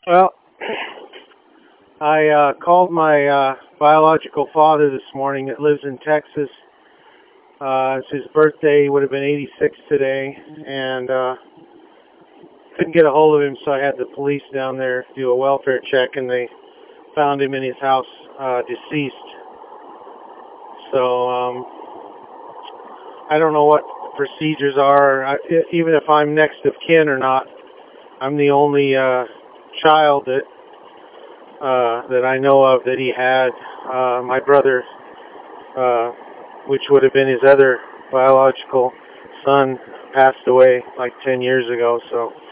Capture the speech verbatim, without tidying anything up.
Well, I uh, called my uh, biological father this morning that lives in Texas. Uh, it's his birthday. He would have been eighty-six today, and uh, couldn't get a hold of him, so I had the police down there do a welfare check, and they found him in his house uh, deceased. So um, I don't know what procedures are, I, even if I'm next of kin or not. I'm the only uh, child that uh, that I know of that he had. Uh, my brother, uh, which would have been his other biological son, passed away like ten years ago. So